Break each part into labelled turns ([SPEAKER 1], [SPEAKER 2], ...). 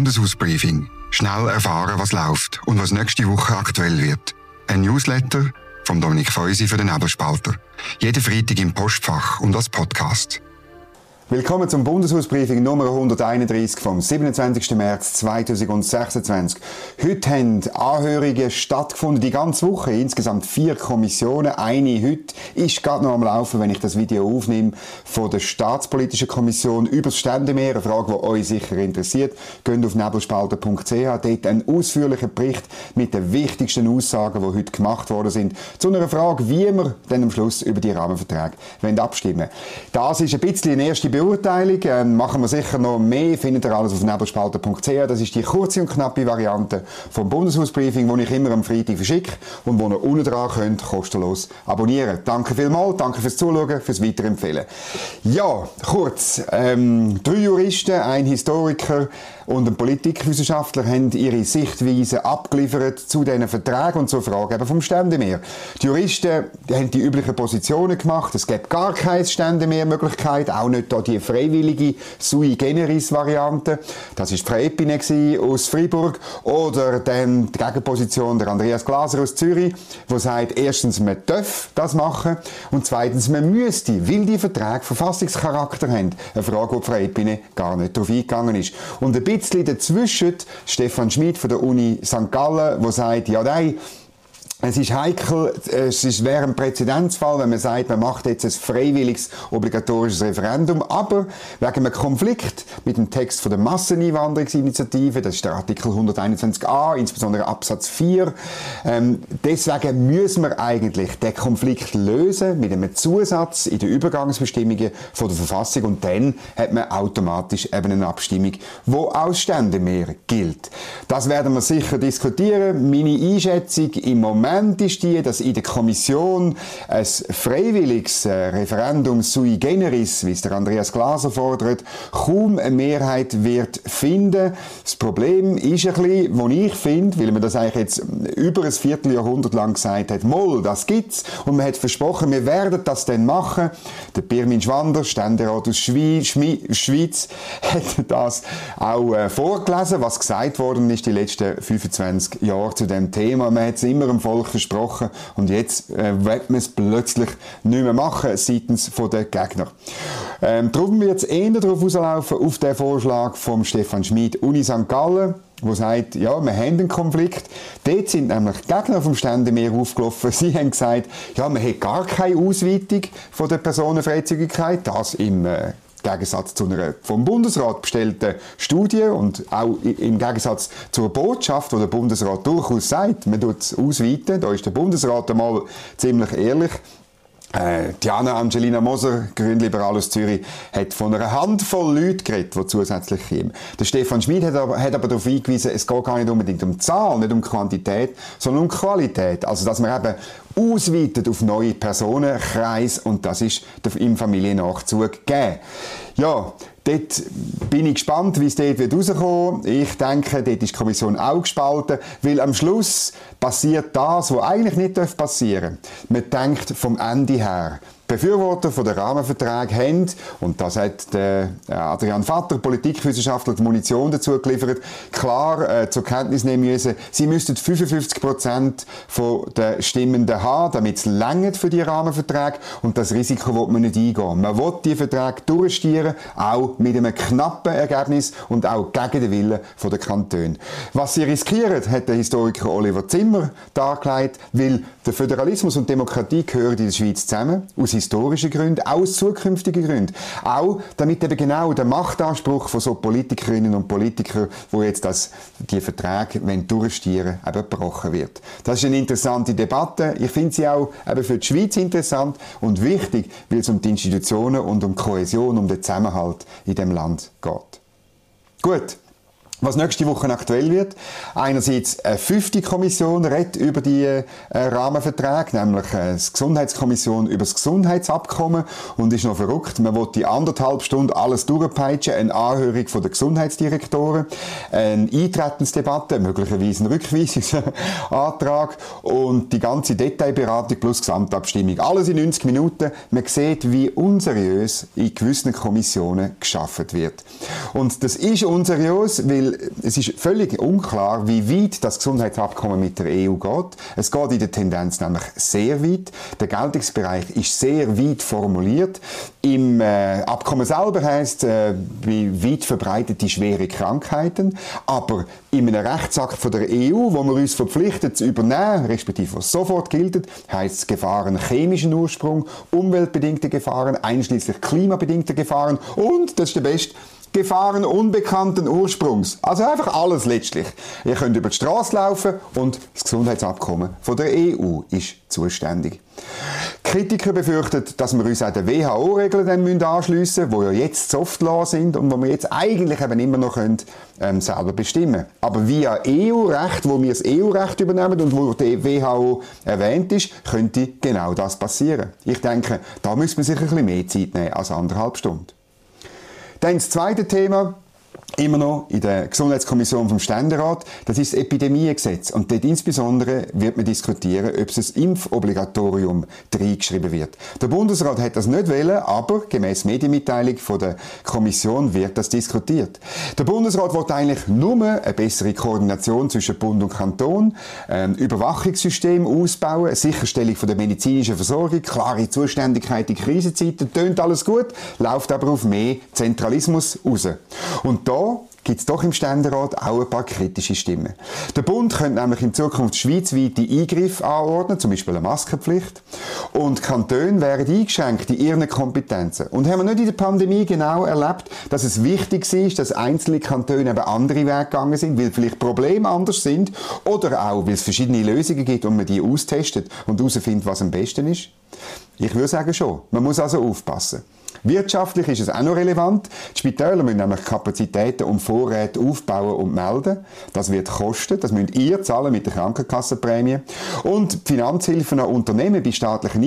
[SPEAKER 1] Bundeshausbriefing. Schnell erfahren, was läuft und was nächste Woche aktuell wird. Ein Newsletter von Dominik Feusi für den Nebelspalter. Jeden Freitag im Postfach und als Podcast.
[SPEAKER 2] Willkommen zum Bundeshausbriefing Nummer 131 vom 27. März 2026. Heute haben Anhörungen stattgefunden, die ganze Woche. Insgesamt 4 Kommissionen. Eine heute ist gerade noch am Laufen, wenn ich das Video aufnehme, von der Staatspolitischen Kommission über das Ständemeer. Eine Frage, die euch sicher interessiert. Geht auf nebelspalter.ch. Dort ein ausführlicher Bericht mit den wichtigsten Aussagen, die heute gemacht worden sind. Zu einer Frage, wie wir dann am Schluss über die Rahmenverträge abstimmen wollen. Das ist ein bisschen eine erste Beurteilung. Machen wir sicher noch mehr. Findet ihr alles auf nebelspalter.ch. Das ist die kurze und knappe Variante vom Bundeshausbriefing, die ich immer am Freitag verschicke und wo ihr unten dran könnt, kostenlos abonnieren. Danke vielmals, danke fürs Zuschauen, fürs Weiterempfehlen. Ja, kurz. 3 Juristen, ein Historiker und ein Politikwissenschaftler haben ihre Sichtweise abgeliefert zu diesen Verträgen und zur Frage eben vom Ständemeer. Die Juristen haben die üblichen Positionen gemacht. Es gibt gar keine Ständemeer-Möglichkeit, auch nicht da die freiwillige Sui Generis-Variante. Das war Frau Epine aus Freiburg. Oder dann die Gegenposition der Andreas Glaser aus Zürich, der sagt, erstens, man darf das machen und zweitens, man müsste, weil die Verträge Verfassungscharakter haben. Eine Frage, die Frau Epine gar nicht darauf eingegangen ist. Und ein bisschen dazwischen Stefan Schmid von der Uni St. Gallen, der sagt, ja nein, es ist heikel, wäre ein Präzedenzfall, wenn man sagt, man macht jetzt ein freiwilliges, obligatorisches Referendum, aber wegen einem Konflikt mit dem Text von der Masseneinwanderungsinitiative, das ist der Artikel 121a, insbesondere Absatz 4, deswegen müssen wir eigentlich den Konflikt lösen mit einem Zusatz in den Übergangsbestimmungen von der Verfassung und dann hat man automatisch eben eine Abstimmung, die aus Ständemeer gilt. Das werden wir sicher diskutieren. Meine Einschätzung im Moment ist die, dass in der Kommission ein freiwilliges Referendum sui generis, wie es der Andreas Glaser fordert, kaum eine Mehrheit wird finden. Das Problem ist ein bisschen, wo ich finde, weil man das eigentlich jetzt über ein Vierteljahrhundert lang gesagt hat, moll, das gibt's, und man hat versprochen, wir werden das dann machen. Der Pirmin Schwander, Ständerat aus Schweiz, hat das auch vorgelesen, was gesagt worden ist die letzten 25 Jahre zu dem Thema. Man hat es immer im Volk versprochen und jetzt will man es plötzlich nicht mehr machen seitens der Gegner. Darum wird es eher darauf rauslaufen, auf den Vorschlag von Stefan Schmid, Uni St. Gallen, der sagt, ja, wir haben einen Konflikt. Dort sind nämlich die Gegner vom Ständemeer aufgelaufen. Sie haben gesagt, ja, man hat gar keine Ausweitung von der Personenfreizügigkeit, das im Gegensatz zu einer vom Bundesrat bestellten Studie und auch im Gegensatz zur Botschaft, die der Bundesrat durchaus sagt, man tut es ausweiten. Da ist der Bundesrat einmal ziemlich ehrlich. Diana Angelina Moser, Grünliberal aus Zürich, hat von einer Handvoll Leuten geredet, die zusätzlich kommen. Der Stefan Schmid hat aber darauf hingewiesen, es geht gar nicht unbedingt um Zahl, nicht um Quantität, sondern um Qualität. Also, dass man eben ausweitet auf neue Personenkreise und das ist im Familiennachzug gegeben. Ja, dort bin ich gespannt, wie es dort rauskommen wird. Ich denke, dort ist die Kommission auch gespalten, weil am Schluss passiert das, was eigentlich nicht passieren darf. Man denkt vom Ende her. Befürworter von der Rahmenverträge haben, und das hat der Adrian Vatter, Politikwissenschaftler, die Munition dazu geliefert, klar zur Kenntnis nehmen müssen, sie müssten 55% der Stimmenden haben, damit es reicht für die Rahmenverträge, und das Risiko will man nicht eingehen. Man will die Verträge durchstieren, auch mit einem knappen Ergebnis und auch gegen den Willen der Kantone. Was sie riskieren, hat der Historiker Oliver Zimmer dargelegt, weil der Föderalismus und Demokratie gehören in der Schweiz zusammen, aus historischen Gründen, auch aus zukünftigen Gründen. Auch damit eben genau der Machtanspruch von so Politikerinnen und Politikern, die jetzt die Verträge durchstieren wollen, eben gebrochen wird. Das ist eine interessante Debatte. Ich finde sie auch eben für die Schweiz interessant und wichtig, weil es um die Institutionen und um Kohäsion, um den Zusammenhalt in dem Land geht. Gut. Was nächste Woche aktuell wird. Einerseits eine 5. Kommission redet über die Rahmenverträge, nämlich die Gesundheitskommission über das Gesundheitsabkommen, und ist noch verrückt. Man will die 1,5 Stunden alles durchpeitschen, eine Anhörung von den Gesundheitsdirektoren, eine Eintretensdebatte, möglicherweise ein Rückweisungsantrag und die ganze Detailberatung plus Gesamtabstimmung. Alles in 90 Minuten. Man sieht, wie unseriös in gewissen Kommissionen geschaffen wird. Und das ist unseriös, weil weil es ist völlig unklar, wie weit das Gesundheitsabkommen mit der EU geht. Es geht in der Tendenz nämlich sehr weit. Der Geltungsbereich ist sehr weit formuliert. Im Abkommen selber heisst wie weit verbreitete schwere Krankheiten, aber in einem Rechtsakt von der EU, wo wir uns verpflichtet zu übernehmen, respektive was sofort gilt, heisst es Gefahren chemischen Ursprung, umweltbedingte Gefahren, einschließlich klimabedingte Gefahren und, das ist der beste, Gefahren unbekannten Ursprungs. Also einfach alles letztlich. Ihr könnt über die Straße laufen und das Gesundheitsabkommen von der EU ist zuständig. Kritiker befürchten, dass wir uns auch den WHO-Regeln anschliessen müssen, die ja jetzt Soft Law sind und die wir jetzt eigentlich eben immer noch selber bestimmen können. Aber via EU-Recht, wo wir das EU-Recht übernehmen und wo die WHO erwähnt ist, könnte genau das passieren. Ich denke, da müssen wir sich ein bisschen mehr Zeit nehmen als 1,5 Stunden. Dann das zweite Thema, immer noch in der Gesundheitskommission vom Ständerat, das ist das Epidemiegesetz. Und dort insbesondere wird man diskutieren, ob es ein Impfobligatorium reingeschrieben wird. Der Bundesrat hat das nicht wollen, aber gemäss Medienmitteilung von der Kommission wird das diskutiert. Der Bundesrat will eigentlich nur eine bessere Koordination zwischen Bund und Kanton, ein Überwachungssystem ausbauen, eine Sicherstellung von der medizinischen Versorgung, klare Zuständigkeit in Krisenzeiten, tönt alles gut, läuft aber auf mehr Zentralismus raus. Und da gibt es doch im Ständerat auch ein paar kritische Stimmen. Der Bund könnte nämlich in Zukunft schweizweite Eingriffe anordnen, zum Beispiel eine Maskenpflicht. Und Kantone wären eingeschränkt in ihren Kompetenzen. Und haben wir nicht in der Pandemie genau erlebt, dass es wichtig ist, dass einzelne Kantone eben andere Wege gegangen sind, weil vielleicht Probleme anders sind oder auch, weil es verschiedene Lösungen gibt und man die austestet und herausfindet, was am besten ist? Ich würde sagen schon. Man muss also aufpassen. Wirtschaftlich ist es auch noch relevant. Die Spitäler müssen nämlich Kapazitäten und Vorräte aufbauen und melden. Das wird kosten. Das müsst ihr zahlen mit der Krankenkassenprämie. Und die Finanzhilfen an Unternehmen bei staatlichen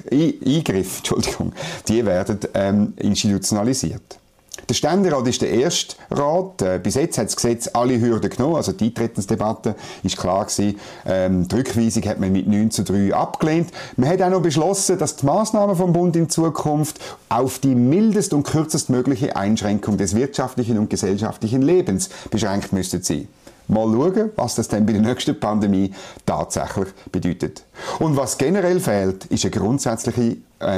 [SPEAKER 2] Eingriffen, die werden institutionalisiert. Der Ständerat ist der erste Rat. Bis jetzt hat das Gesetz alle Hürden genommen. Also die Eintretensdebatte ist klar gewesen. Die Rückweisung hat man mit 9:3 abgelehnt. Man hat auch noch beschlossen, dass die Massnahmen vom Bund in Zukunft auf die mildest und kürzest mögliche Einschränkung des wirtschaftlichen und gesellschaftlichen Lebens beschränkt müssten sein. Mal schauen, was das dann bei der nächsten Pandemie tatsächlich bedeutet. Und was generell fehlt, ist eine grundsätzliche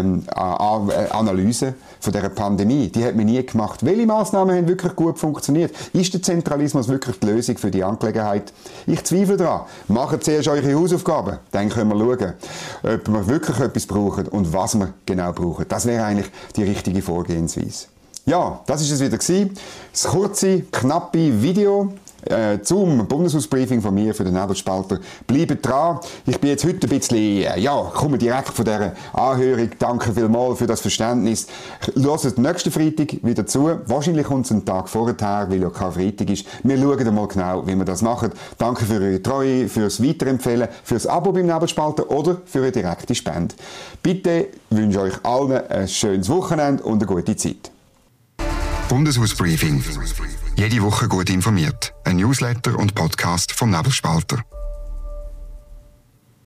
[SPEAKER 2] Analyse von dieser Pandemie. Die hat man nie gemacht. Welche Massnahmen haben wirklich gut funktioniert? Ist der Zentralismus wirklich die Lösung für die Angelegenheit? Ich zweifle daran. Macht zuerst eure Hausaufgaben. Dann können wir schauen, ob wir wirklich etwas brauchen und was wir genau brauchen. Das wäre eigentlich die richtige Vorgehensweise. Ja, das ist es wieder gewesen. Das kurze, knappe Video zum Bundeshausbriefing von mir für den Nebelspalter. Bleibt dran. Ich bin jetzt heute ein bisschen, komme direkt von dieser Anhörung. Danke vielmals für das Verständnis. Hört nächsten Freitag wieder zu. Wahrscheinlich kommt es einen Tag vorher, weil ja kein Freitag ist. Wir schauen mal genau, wie wir das machen. Danke für eure Treue, fürs Weiterempfehlen, fürs Abo beim Nebelspalter oder für eine direkte Spende. Bitte wünsche ich euch allen ein schönes Wochenende und eine gute Zeit.
[SPEAKER 1] Bundeshausbriefing. Jede Woche gut informiert. Ein Newsletter und Podcast vom Nebelspalter.